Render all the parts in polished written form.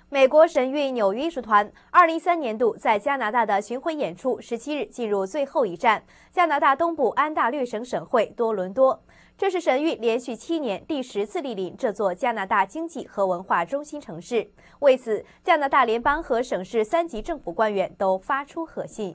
美国神韵纽约艺术团2013年度在加拿大的巡回演出17日进入最后一站——加拿大东部安大略省省会多伦多。这是神韵连续7年第10次莅临这座加拿大经济和文化中心城市。为此，加拿大联邦和省市3级政府官员都发出贺信。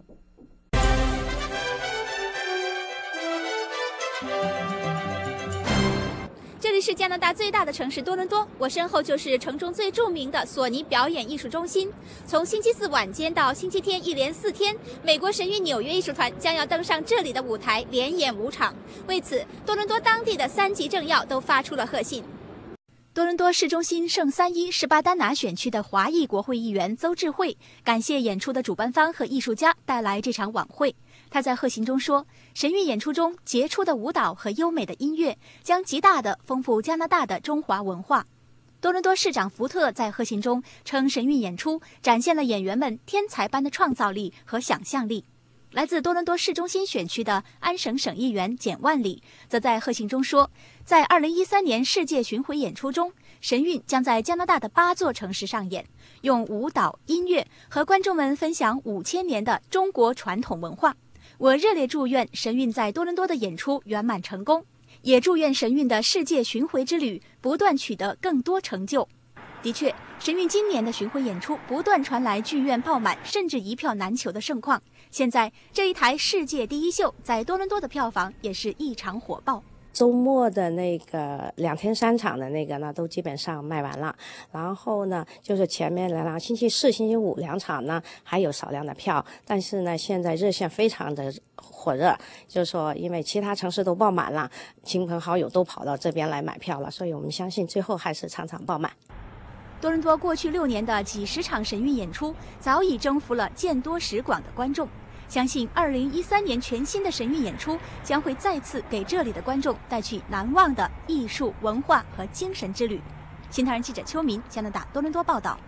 这里是加拿大最大的城市多伦多，我身后就是城中最著名的索尼表演艺术中心。从星期四晚间到星期天一连4天，美国神韵纽约艺术团将要登上这里的舞台，连演5场。为此，多伦多当地的3级政要都发出了贺信。多伦多市中心圣三一士巴丹拿选区的华裔国会议员邹智慧感谢演出的主办方和艺术家带来这场晚会。他在贺信中说，神韵演出中杰出的舞蹈和优美的音乐将极大地丰富加拿大的中华文化。多伦多市长福特在贺信中称，神韵演出展现了演员们天才般的创造力和想象力。来自多伦多市中心选区的安省省议员简万里则在贺信中说，在2013年世界巡回演出中，神韵将在加拿大的8座城市上演，用舞蹈、音乐和观众们分享5000年的中国传统文化。我热烈祝愿神韵在多伦多的演出圆满成功，也祝愿神韵的世界巡回之旅不断取得更多成就。的确，神韵今年的巡回演出不断传来剧院爆满甚至一票难求的盛况。现在这一台世界第一秀在多伦多的票房也是异常火爆。 周末的那个2天3场的那个呢，都基本上卖完了。然后呢，就是前面2星期4、星期52场呢，还有少量的票。但是呢，现在热线非常的火热，就是说，因为其他城市都爆满了，亲朋好友都跑到这边来买票了，所以我们相信最后还是场场爆满。 多伦多过去6年的几十场神韵演出，早已征服了见多识广的观众。相信2013年全新的神韵演出将会再次给这里的观众带去难忘的艺术、文化和精神之旅。新唐人记者邱民，加拿大多伦多报道。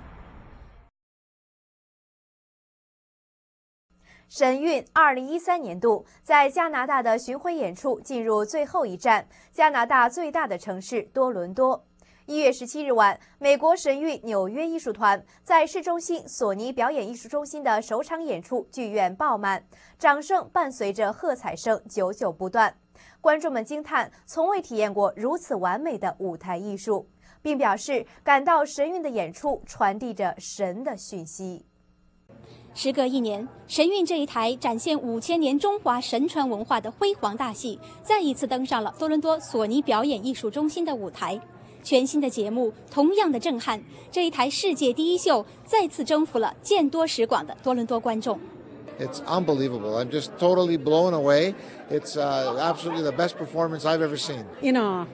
神韵2013年度在加拿大的巡回演出进入最后一站——加拿大最大的城市多伦多。1月17日晚，美国神韵纽约艺术团在市中心索尼表演艺术中心的首场演出剧院爆满，掌声伴随着喝彩声久久不断。观众们惊叹从未体验过如此完美的舞台艺术，并表示感到神韵的演出传递着神的讯息。 时隔1年，神韵这一台展现5000年中华神传文化的辉煌大戏，再一次登上了多伦多索尼表演艺术中心的舞台。全新的节目同样的震撼，这一台世界第一秀再次征服了见多识广的多伦多观众。 It's unbelievable. I'm just totally blown away. It's absolutely the best performance I've ever seen. In awe.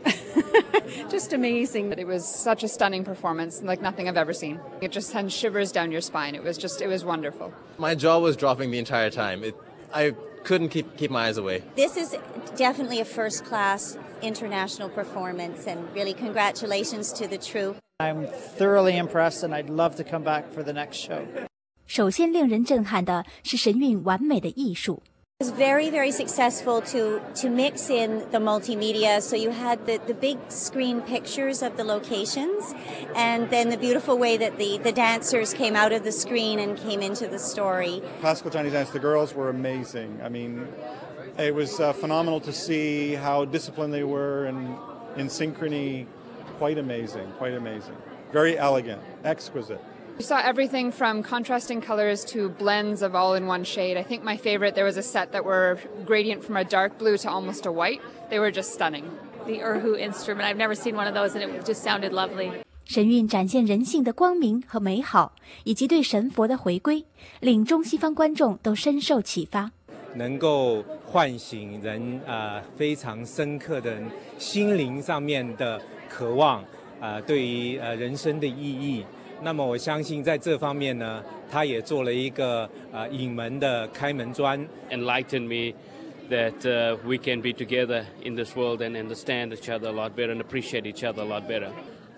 Just amazing. It was such a stunning performance, like nothing I've ever seen. It just sends shivers down your spine. It was wonderful. My jaw was dropping the entire time. I couldn't keep my eyes away. This is definitely a first-class international performance, and really congratulations to the troupe. I'm thoroughly impressed, and I'd love to come back for the next show. 首先令人震撼的是神韵完美的艺术。 It was very, very successful to mix in the multimedia. So you had the big screen pictures of the locations, and then the beautiful way that the dancers came out of the screen and came into the story. Classical Chinese dance, the girls were amazing. I mean, it was phenomenal to see how disciplined they were and in synchrony. Quite amazing, quite amazing. Very elegant, exquisite. We saw everything from contrasting colors to blends of all in one shade. I think my favorite, there was a set that were gradient from a dark blue to almost a white. They were just stunning. The erhu instrument, I've never seen one of those, and it just sounded lovely. 神韵展现人性的光明和美好，以及对神佛的回归，令中西方观众都深受启发。 能够唤醒人非常深刻的心灵上面的渴望对于人生的意义。那么我相信在这方面呢，他也做了一个引门的开门砖。 Enlightened me that we can be together in this world and understand each other a lot better and appreciate each other a lot better.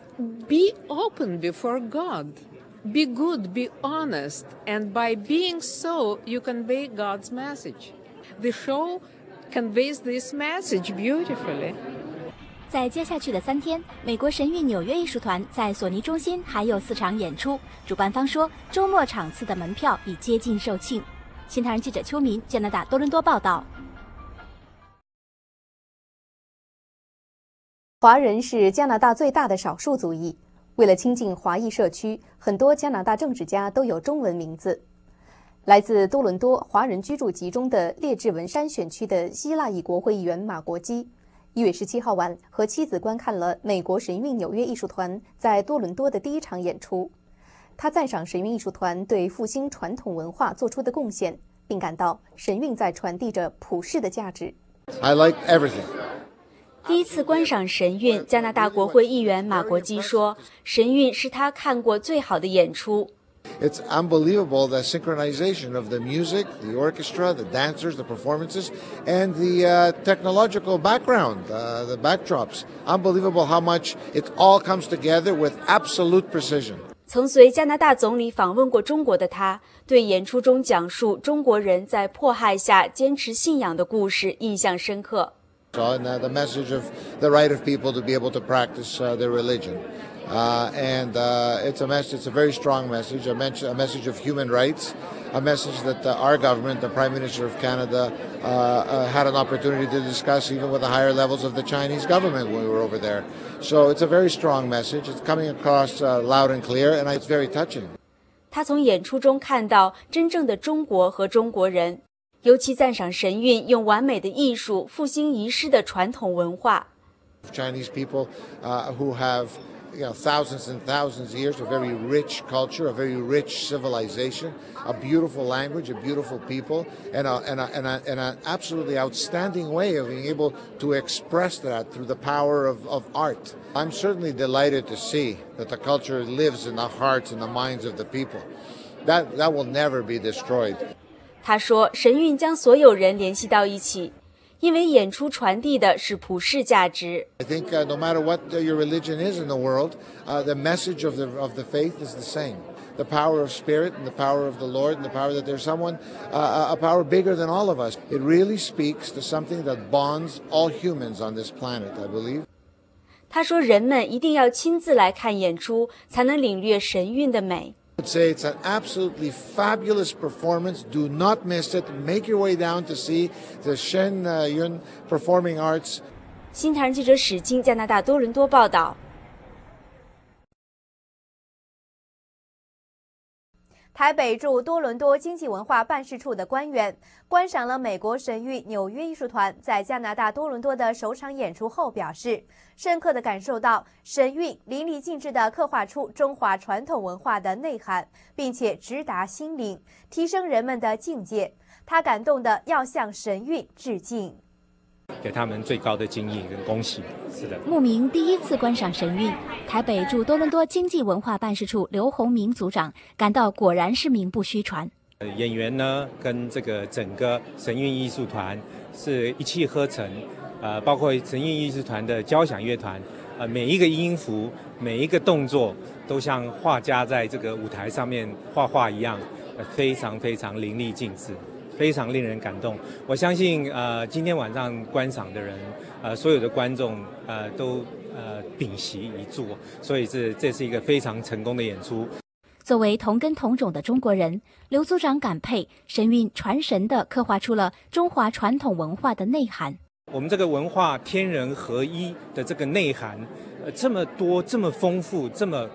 Be open before God. Be good, be honest, and by being so, you convey God's message. The show conveys this message beautifully. 在接下去的3天，美国神韵纽约艺术团在索尼中心还有4场演出。主办方说，周末场次的门票已接近售罄。新唐人记者邱民，加拿大多伦多报道。 华人是加拿大最大的少数族裔，为了亲近华裔社区，很多加拿大政治家都有中文名字。来自多伦多华人居住集中的列治文山选区的希腊裔国会议员马国基，1月17号晚和妻子观看了美国神韵纽约艺术团在多伦多的第1场演出。他赞赏神韵艺术团对复兴传统文化做出的贡献，并感到神韵在传递着普世的价值。 I like everything. 第一次观赏神韵，加拿大国会议员马国基说，神韵是他看过最好的演出。 It's unbelievable the synchronization of the music, the orchestra, the dancers, the performances, and the technological background, the backdrops. Unbelievable how much it all comes together with absolute precision. 曾随加拿大总理访问过中国的他，对演出中讲述中国人在迫害下坚持信仰的故事印象深刻。 And the message of the right of people to be able to practice their religion. It's a very strong message, a message of human rights, a message that our government, the Prime Minister of Canada, had an opportunity to discuss even with the higher levels of the Chinese government when we were over there. So it's a very strong message. It's coming across loud and clear, and it's very touching. 他从演出中看到真正的中国和中国人，尤其赞赏神韵用完美的艺术复兴遗失的传统文化。 Chinese people who have thousands and thousands of years, a very rich culture, a very rich civilization, a beautiful language, a beautiful people, and an absolutely outstanding way of being able to express that through the power of art. I'm certainly delighted to see that the culture lives in the hearts and the minds of the people. That will never be destroyed. 他说，神韵将所有人联系到一起。因为演出传递的是普世价值。 I think no matter what your religion is in the world, the message of the faith is the same. The power of spirit and the power of the Lord and the power that there's someone, a power bigger than all of us. It really speaks to something that bonds all humans on this planet, I believe. 他说，人们一定要亲自来看演出，才能领略神韵的美。 I would say it's an absolutely fabulous performance. Do not miss it. Make your way down to see the Shen Yun Performing Arts. 新唐人记者史金，加拿大多伦多报道。 台北驻多伦多经济文化办事处的官员观赏了美国神韵纽约艺术团在加拿大多伦多的首场演出后表示，深刻地感受到神韵淋漓尽致地刻画出中华传统文化的内涵，并且直达心灵，提升人们的境界。他感动地要向神韵致敬。 给他们最高的敬意跟恭喜。是的， 慕名第一次观赏神韵，台北驻多伦多经济文化办事处刘宏明组长感到果然是名不虚传。 演员呢跟这个整个神韵艺术团是一气呵成，包括神韵艺术团的交响乐团，每一个音符、每一个动作都像画家在这个舞台上面画画一样，非常非常淋漓尽致。非常令人感动，我相信今天晚上观赏的人，所有的观众都屏息以坐，所以这是一个非常成功的演出。 作为同根同种的中国人，刘组长感佩神韵传神地刻画出了中华传统文化的内涵。 我们这个文化天人合一的这个内涵，这么多，这么丰富，这么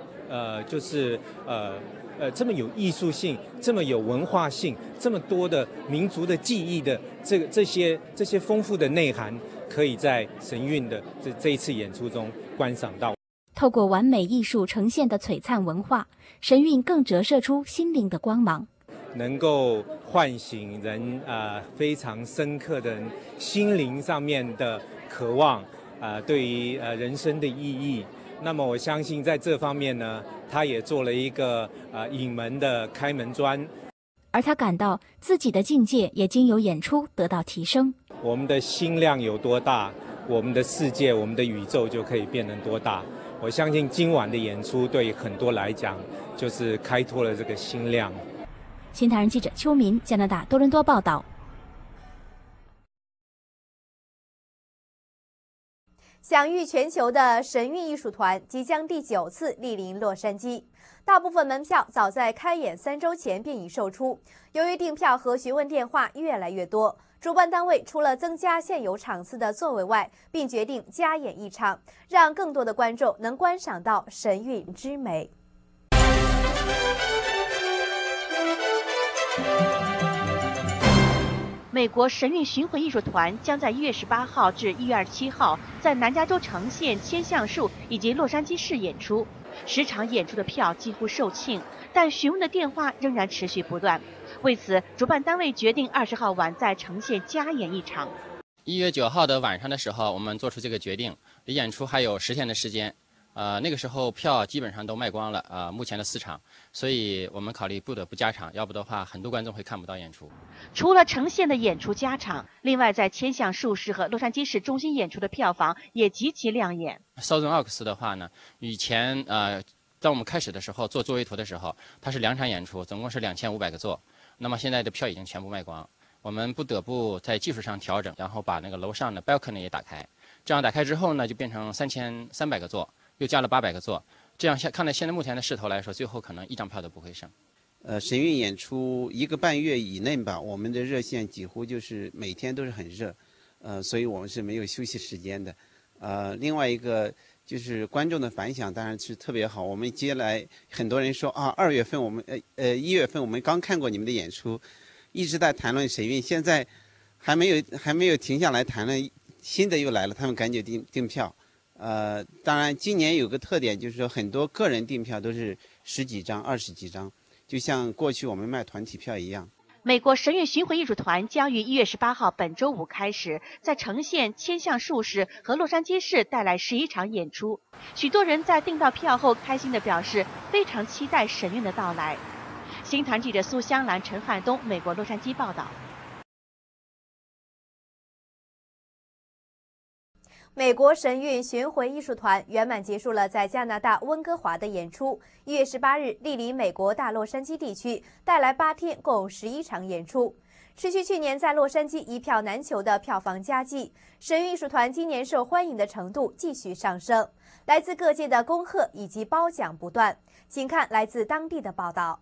这么有艺术性，这么有文化性，这么多的民族的记忆的这些丰富的内涵，可以在神韵的这一次演出中观赏到。 透过完美艺术呈现的璀璨文化，神韵更折射出心灵的光芒， 能够唤醒人非常深刻的心灵上面的渴望，对于人生的意义。那么我相信在这方面呢，他也做了一个引门的开门砖， 而他感到自己的境界也经由演出得到提升。 我们的心量有多大，我们的世界、我们的宇宙就可以变成多大。我相信今晚的演出对很多来讲，就是开拓了这个心量。 新唐人记者邱民，加拿大多伦多报道。 享誉全球的神韵艺术团即将第9次莅临洛杉矶，大部分门票早在开演3周前便已售出。由于订票和询问电话越来越多，主办单位除了增加现有场次的座位外，并决定加演一场，让更多的观众能观赏到神韵之美。 美国神韵巡回艺术团将在1月18号至1月27号在南加州城县千橡树以及洛杉矶市演出，10场演出的票几乎售罄，但询问的电话仍然持续不断。为此，主办单位决定20号晚在城县加演一场。 1月9号的晚上的时候，我们做出这个决定，离演出还有10天的时间。那个时候票基本上都卖光了，目前的4场，所以我们考虑不得不加场，要不的话很多观众会看不到演出。 除了城县的演出加场，另外在千橡树市和洛杉矶市中心演出的票房也极其亮眼。 Southern Oaks 的话呢，以前当我们开始的时候做座位图的时候，它是2场演出，总共是2500个座，那么现在的票已经全部卖光，我们不得不在技术上调整，然后把那个楼上的 balcony 也打开，这样打开之后呢，就变成3300个座。又加了800个座，这样看在现在目前的势头来说，最后可能1张票都不会剩。 神韵演出1个半月以内吧，我们的热线几乎就是每天都是很热，所以我们是没有休息时间的。另外一个就是观众的反响当然是特别好，我们接下来很多人说啊，2月份我们1月份我们刚看过你们的演出，一直在谈论神韵，现在还没有停下来谈论，新的又来了，他们赶紧订票。当然今年有个特点，就是说很多个人订票都是10几张、20几张，就像过去我们卖团体票一样。 美国神韵巡回艺术团将于1月18号本周五开始，在城县千橡树市和洛杉矶市带来11场演出。许多人在订到票后开心地表示，非常期待神韵的到来。新唐记者苏香兰、陈汉东，美国洛杉矶报道。 美国神韵巡回艺术团圆满结束了在加拿大温哥华的演出。1月18日莅临美国大洛杉矶地区，带来8天共11场演出。持续去年在洛杉矶一票难求的票房佳绩，神韵艺术团今年受欢迎的程度继续上升，来自各界的恭贺以及褒奖不断。请看来自当地的报道。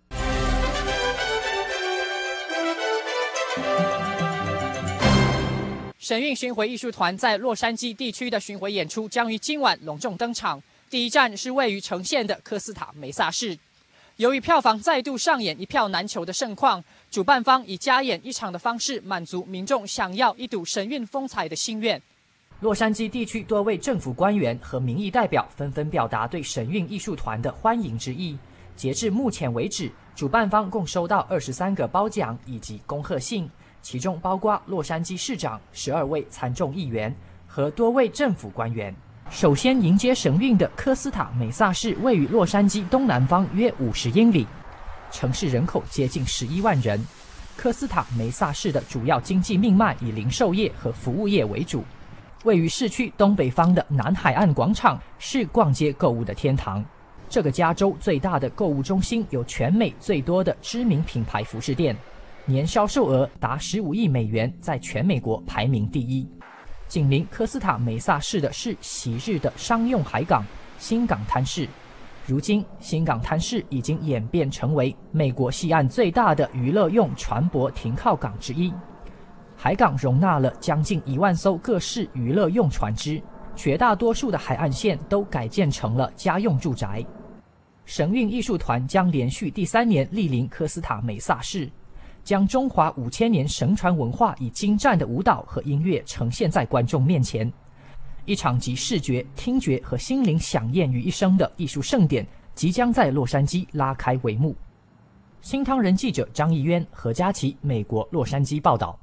神韵巡回艺术团在洛杉矶地区的巡回演出将于今晚隆重登场。第一站是位于城县的科斯塔梅萨市。由于票房再度上演一票难求的盛况，主办方以加演一场的方式满足民众想要一睹神韵风采的心愿。洛杉矶地区多位政府官员和民意代表纷纷表达对神韵艺术团的欢迎之意。截至目前为止，主办方共收到23个褒奖以及恭贺信。其中包括洛杉矶市长、12位参众议员和多位政府官员。首先迎接神韵的科斯塔梅萨市位于洛杉矶东南方约50英里，城市人口接近11万人。科斯塔梅萨市的主要经济命脉以零售业和服务业为主。位于市区东北方的南海岸广场是逛街购物的天堂。这个加州最大的购物中心有全美最多的知名品牌服饰店。年销售额达15亿美元，在全美国排名第1。紧邻科斯塔梅萨市的是昔日的商用海港新港滩市，如今新港滩市已经演变成为美国西岸最大的娱乐用船舶停靠港之一。海港容纳了将近1万艘各式娱乐用船只，绝大多数的海岸线都改建成了家用住宅。神韵艺术团将连续第3年莅临科斯塔梅萨市，将中华5000年神传文化以精湛的舞蹈和音乐呈现在观众面前，一场集视觉、听觉和心灵响宴于一身的艺术盛典即将在洛杉矶拉开帷幕。新唐人记者张义渊、何佳琪，美国洛杉矶报道。